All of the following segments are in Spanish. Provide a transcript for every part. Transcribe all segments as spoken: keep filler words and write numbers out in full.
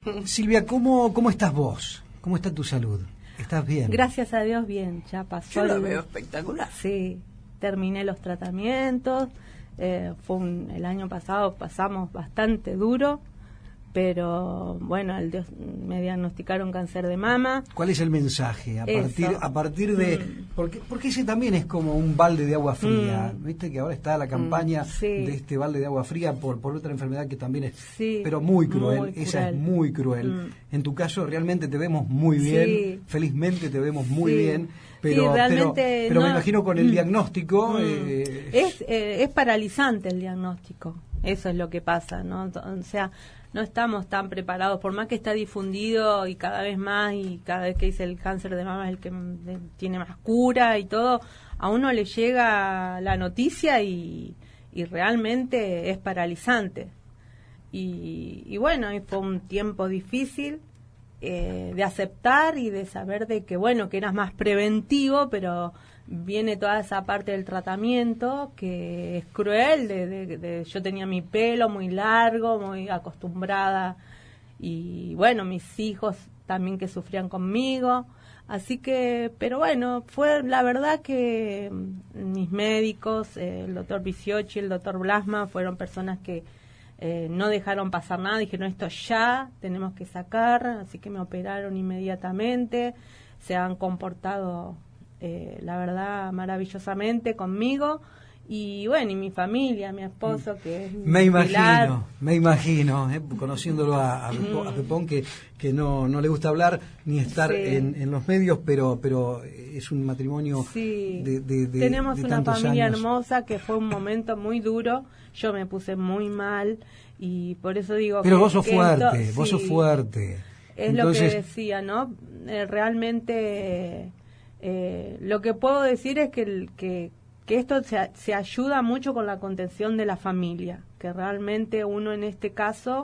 Silvia, ¿cómo, cómo estás vos? ¿Cómo está tu salud? ¿Estás bien? Gracias a Dios, bien. Ya pasó. Yo lo el... veo espectacular. Sí, terminé los tratamientos. Eh, fue un, el año pasado pasamos bastante duro, pero bueno, el dios, me diagnosticaron cáncer de mama. ¿Cuál es el mensaje? A Eso. partir a partir de... Mm. Porque, porque ese también es como un balde de agua fría. Mm. Viste que ahora está la campaña mm, sí. de este balde de agua fría por, por otra enfermedad que también es... Sí, pero muy cruel. muy Esa cruel. es muy cruel. Mm. En tu caso realmente te vemos muy bien. Sí. Felizmente te vemos muy Sí. bien. Pero, Sí, pero, realmente pero no- me imagino con el Mm. diagnóstico... Mm. Eh, Es, eh, es paralizante el diagnóstico. Eso es lo que pasa, ¿no? O sea, no estamos tan preparados, por más que está difundido y cada vez más, y cada vez que dice el cáncer de mama es el que mm, tiene más cura y todo, a uno le llega la noticia y, y realmente es paralizante. Y, y bueno, y fue un tiempo difícil eh, de aceptar y de saber de que, bueno, que era más preventivo, pero viene toda esa parte del tratamiento que es cruel, de, de, de yo tenía mi pelo muy largo, muy acostumbrada, y bueno, mis hijos también que sufrían conmigo, así que, pero bueno, fue la verdad que mis médicos, eh, el doctor Viciochi, el doctor Blasma, fueron personas que eh, no dejaron pasar nada, dijeron esto ya, tenemos que sacar, así que me operaron inmediatamente, se han comportado Eh, la verdad maravillosamente conmigo, y bueno, y mi familia, mi esposo que es Me mi imagino, pilar. me imagino, eh, conociéndolo a, a, Pepón, a Pepón, que, que no, no le gusta hablar ni estar Sí. en, en los medios, pero pero es un matrimonio Sí. de, de, de Tenemos de una tantos familia años. hermosa, que fue un momento muy duro, yo me puse muy mal, y por eso digo Pero que, vos sos que fuerte, esto- vos sos sí, fuerte. es Entonces, lo que decía, ¿no? Eh, realmente eh, lo que puedo decir es que, el, que, que esto se, se ayuda mucho con la contención de la familia, que realmente uno en este caso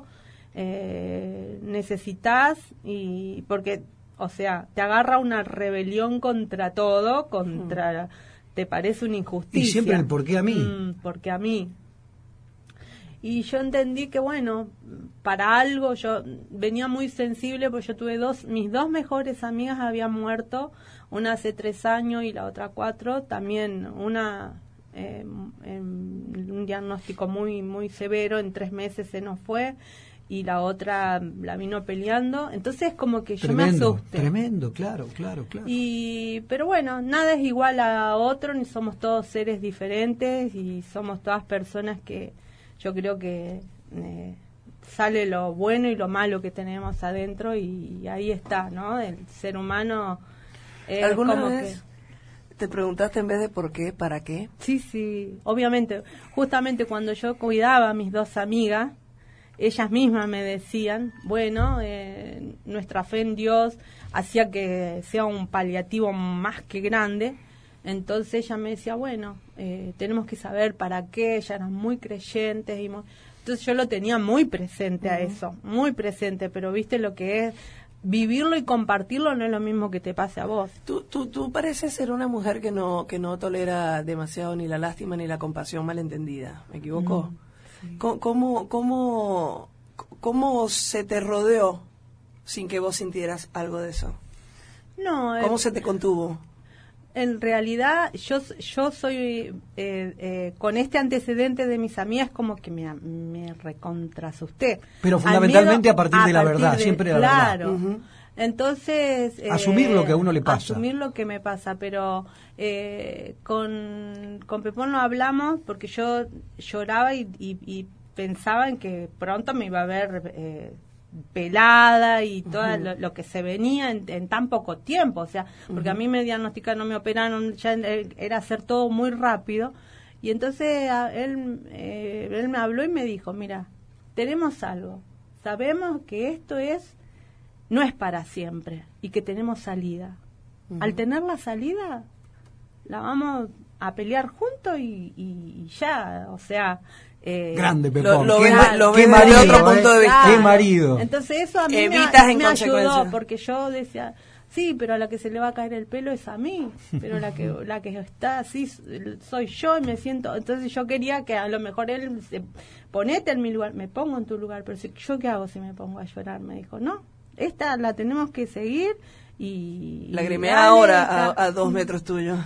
eh, necesitas, y porque, o sea, te agarra una rebelión contra todo, contra, te parece una injusticia. Y siempre el por qué a mí. Mm, porque a mí. Y yo entendí que, bueno, para algo, yo venía muy sensible, porque yo tuve dos, mis dos mejores amigas habían muerto, una hace tres años y la otra cuatro, también una, eh, en un diagnóstico muy, muy severo, en tres meses se nos fue, y la otra la vino peleando, entonces como que yo tremendo, me asusté. Tremendo, claro, claro, claro. Y, pero bueno, nada es igual a otro, ni somos todos seres diferentes, y somos todas personas que yo creo que eh, sale lo bueno y lo malo que tenemos adentro, y, y ahí está, ¿no? El ser humano es ¿Alguna como vez que... te preguntaste en vez de por qué, para qué? Sí, sí, obviamente. Justamente cuando yo cuidaba a mis dos amigas, ellas mismas me decían, bueno, eh, nuestra fe en Dios hacía que sea un paliativo más que grande. Entonces ella me decía, bueno, eh, tenemos que saber para qué. Ellas eran muy creyentes, y muy... entonces yo lo tenía muy presente a eso, muy presente, pero viste lo que es vivirlo y compartirlo, no es lo mismo que te pase a vos. Tú, tú, tú pareces ser una mujer que no, que no tolera demasiado ni la lástima ni la compasión malentendida, ¿me equivoco? Mm, sí. ¿Cómo, cómo, cómo, cómo se te rodeó sin que vos sintieras algo de eso? No, ¿Cómo eh, se te contuvo? En realidad, yo yo soy, eh, eh, con este antecedente de mis amigas, como que me, me recontrasusté. Pero Al fundamentalmente miedo- a partir de la partir verdad, de- siempre la verdad. Claro. Ujú. Entonces... eh, Asumir lo que a uno le pasa. Asumir lo que me pasa, pero eh, con, con Pepón lo hablamos porque yo lloraba y, y, y pensaba en que pronto me iba a ver... Eh, pelada y todo Ujú. lo, lo que se venía en, en tan poco tiempo, o sea, porque a mí me diagnosticaron, no me operaron, ya eh, era hacer todo muy rápido, y entonces a, él, eh, él me habló y me dijo, mira, tenemos algo, sabemos que esto es, no es para siempre, y que tenemos salida. Ujú. Al tener la salida, la vamos a pelear juntos y, y, y ya, o sea... Eh, Grande, Pepón. lo qué, ves- ma- lo qué ves marido, desde otro eh. punto de vista. Qué marido. Entonces eso a mí Evitas me, en me consecuencia. ayudó, porque yo decía, sí, pero a la que se le va a caer el pelo es a mí, pero la que la que está así soy yo y me siento, entonces yo quería que a lo mejor él se, ponete en mi lugar, me pongo en tu lugar, pero si, ¿yo qué hago si me pongo a llorar? Me dijo, no, esta la tenemos que seguir y... Lagrimea ahora a, a dos metros tuyos.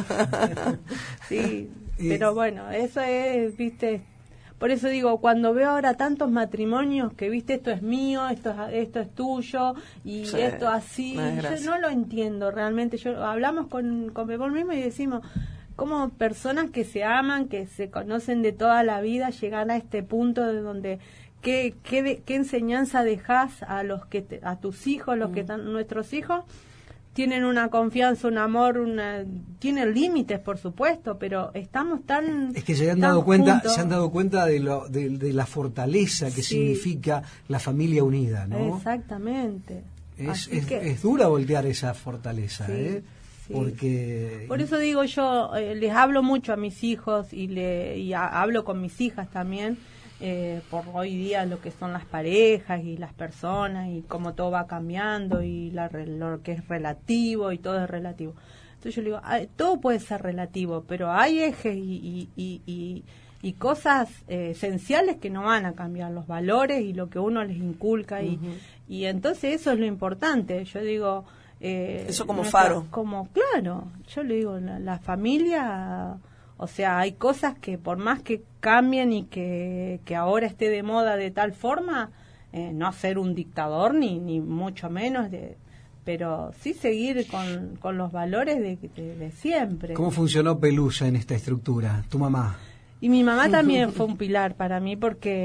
Sí, pero bueno, eso es, viste... Por eso digo, cuando veo ahora tantos matrimonios que, viste, esto es mío, esto es, esto es tuyo, y sí, esto así, yo no lo entiendo realmente. Yo hablamos con, con Pepón mismo y decimos, como personas que se aman, que se conocen de toda la vida, llegan a este punto de donde, ¿qué, qué, qué enseñanza dejas a los que te, a tus hijos, los mm. que están, nuestros hijos? Tienen una confianza, un amor, una, tienen límites, por supuesto, pero estamos tan es que se han dado cuenta, juntos. se han dado cuenta de, lo, de, de la fortaleza que sí. significa la familia unida, ¿no? Exactamente. Es, es, que, es dura voltear esa fortaleza, sí, ¿eh? Sí. Porque por eso digo yo eh, les hablo mucho a mis hijos y le y a, hablo con mis hijas también. Eh, por hoy día lo que son las parejas y las personas y cómo todo va cambiando y la, lo que es relativo y todo es relativo. Entonces yo le digo, ay, todo puede ser relativo, pero hay ejes y, y, y, y, y cosas eh, esenciales que no van a cambiar, los valores y lo que uno les inculca y, uh-huh. y entonces eso es lo importante. Yo digo... Eh, eso como faro. Como, claro, yo le digo, la, la familia... O sea, hay cosas que por más que cambien y que, que ahora esté de moda de tal forma, eh, no ser un dictador ni, ni mucho menos, de, pero sí seguir con, con los valores de, de, de siempre. ¿Cómo funcionó Pelusa en esta estructura? ¿Tu mamá? Y mi mamá también fue un pilar para mí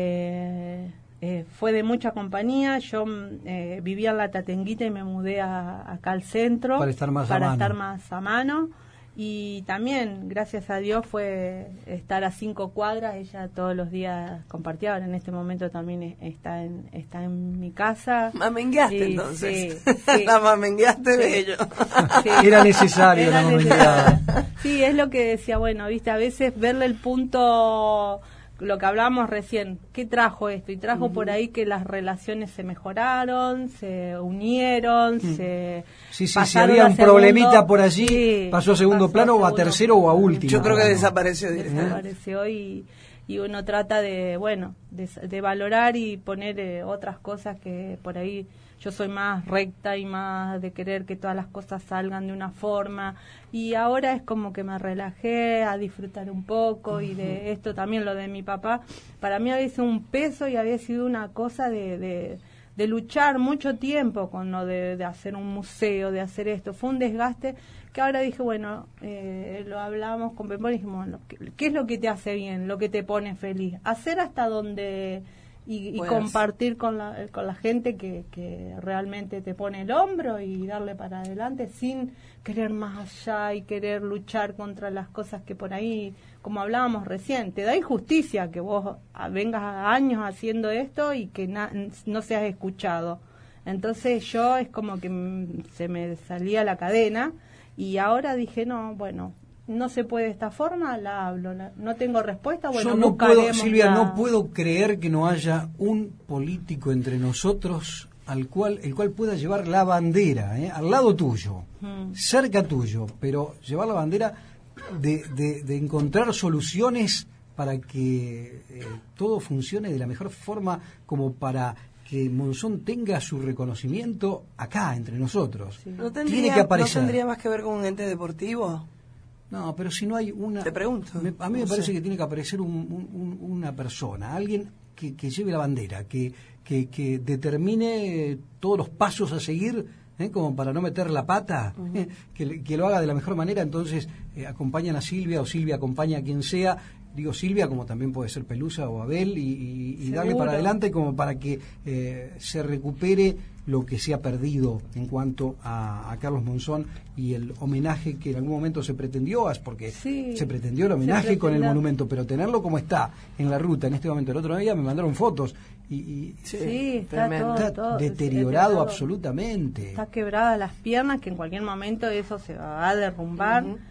porque eh, fue de mucha compañía. Yo eh, vivía en La Tatenguita y me mudé a, acá al centro para estar más para a mano. estar más a mano. Y también, gracias a Dios, fue estar a cinco cuadras. Ella todos los días compartía. Ahora en este momento también está en está en mi casa. Mamengueaste, y, entonces. Sí, sí. La mamengueaste sí. de ello. Sí. Era necesario Era la necesario. Sí, es lo que decía. Bueno, viste, a veces verle el punto... Lo que hablábamos recién, ¿qué trajo esto? Y trajo uh-huh. por ahí que las relaciones se mejoraron, se unieron, uh-huh. se sí, sí, si había un segundo, problemita por allí, sí, pasó a segundo pasó plano a segundo, o a tercero o a último. Yo creo que desapareció. Desapareció y, y uno trata de, bueno, de, de valorar y poner eh, otras cosas que por ahí... Yo soy más recta y más de querer que todas las cosas salgan de una forma y ahora es como que me relajé a disfrutar un poco y de esto también lo de mi papá. Para mí había sido un peso y había sido una cosa de, de, de luchar mucho tiempo con lo de, de hacer un museo, de hacer esto. Fue un desgaste que ahora dije, bueno, eh, lo hablamos con Pepón y dijimos, bueno, ¿qué, ¿qué es lo que te hace bien, lo que te pone feliz? Hacer hasta donde... Y, y compartir con la, con la gente que, que realmente te pone el hombro y darle para adelante sin querer más allá y querer luchar contra las cosas que por ahí, como hablábamos recién, te da injusticia que vos vengas años haciendo esto y que na, no seas escuchado. Entonces yo es como que m- se me salía la cadena y ahora dije, no, bueno... No se puede de esta forma, la hablo, la, no tengo respuesta, bueno, yo no puedo, Silvia, la... no puedo creer que no haya un político entre nosotros al cual el cual pueda llevar la bandera, ¿eh? Al lado tuyo, hmm. cerca tuyo, pero llevar la bandera de, de, de encontrar soluciones para que eh, todo funcione de la mejor forma, como para que Monzón tenga su reconocimiento acá, entre nosotros. Sí. ¿No tendría, Tiene que aparecer. ¿No tendría más que ver con un ente deportivo? No, pero si no hay una... Te pregunto. Me, a mí no me parece sé. que tiene que aparecer un, un, una persona, alguien que, que lleve la bandera, que, que, que determine todos los pasos a seguir, ¿eh? Como para no meter la pata, uh-huh. ¿eh? que, que lo haga de la mejor manera. Entonces eh, acompañan a Silvia o Silvia acompaña a quien sea. Digo Silvia, como también puede ser Pelusa o Abel, y, y, y darle para adelante como para que eh, se recupere lo que se ha perdido en cuanto a, a Carlos Monzón y el homenaje que en algún momento se pretendió, porque sí, se pretendió el homenaje con el monumento, pero tenerlo como está en la ruta en este momento. El otro día me mandaron fotos y, y sí, sí, está, todo, está todo, deteriorado está absolutamente. Está quebrada las piernas, que en cualquier momento eso se va a derrumbar. Uh-huh.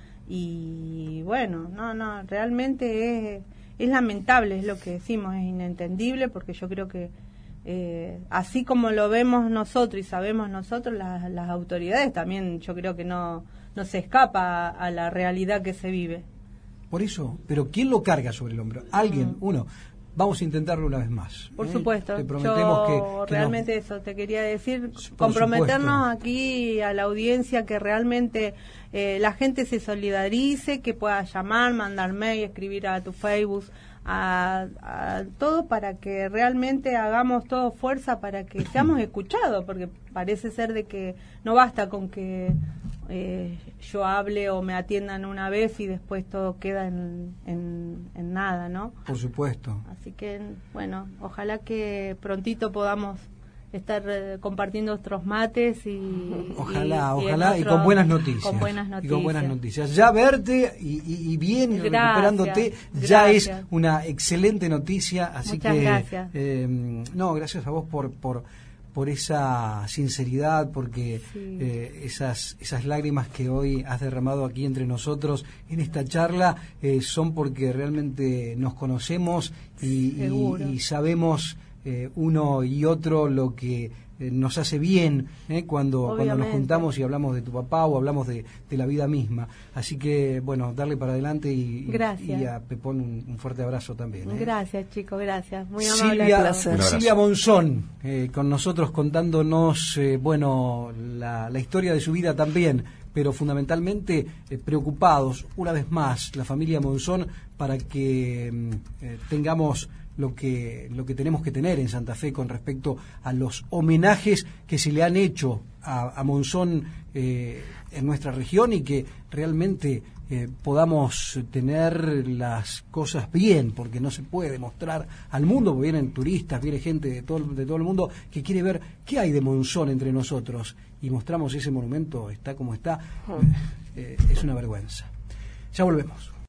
Y bueno, no, no, realmente es, es lamentable, es lo que decimos, es inentendible, porque yo creo que eh, así como lo vemos nosotros y sabemos nosotros, las, las autoridades también, yo creo que no, no se escapa a, a la realidad que se vive. Por eso, pero ¿quién lo carga sobre el hombro? Alguien, Mm. uno. Vamos a intentarlo una vez más. Por ¿eh? supuesto, Te prometemos yo que, que realmente nos... eso te quería decir, Por comprometernos supuesto. aquí a la audiencia que realmente eh, la gente se solidarice, que pueda llamar, mandar mail, escribir a tu Facebook, a, a todo para que realmente hagamos todo fuerza para que seamos escuchados, porque parece ser de que no basta con que eh, yo hable o me atiendan una vez y después todo queda en, en, en nada, ¿no? Por supuesto. Así que, bueno, ojalá que prontito podamos estar eh, compartiendo otros mates y... Ojalá, y, y ojalá, y otro- con buenas noticias. Con buenas noticias. Y con buenas noticias. Ya verte y, y, y bien y Gracias, recuperándote ya es gracias. una excelente noticia. Así Muchas que, gracias. eh, no, gracias a vos por, por, por esa sinceridad, porque Sí. eh, esas, esas lágrimas que hoy has derramado aquí entre nosotros en esta charla eh, son porque realmente nos conocemos y, y, Seguro. y sabemos eh, uno y otro lo que eh, nos hace bien eh, cuando, cuando nos Obviamente. juntamos y hablamos de tu papá o hablamos de, de la vida misma. Así que, bueno, darle para adelante y, y- Gracias. y a Pepón un, un fuerte abrazo también. ¿eh? Gracias, chicos, gracias. Muy amable. Silvia, a todos. placer. Silvia Monzón, eh, con nosotros contándonos, eh, bueno, la, la historia de su vida también, pero fundamentalmente eh, preocupados, una vez más, la familia Monzón, para que mm, eh, tengamos lo que lo que tenemos que tener en Santa Fe con respecto a los homenajes que se le han hecho a, a Monzón eh, en nuestra región y que realmente eh, podamos tener las cosas bien, porque no se puede mostrar al mundo, porque vienen turistas, viene gente de todo, de todo el mundo que quiere ver qué hay de Monzón entre nosotros, y mostramos ese monumento, está como está, eh, es una vergüenza. Ya volvemos.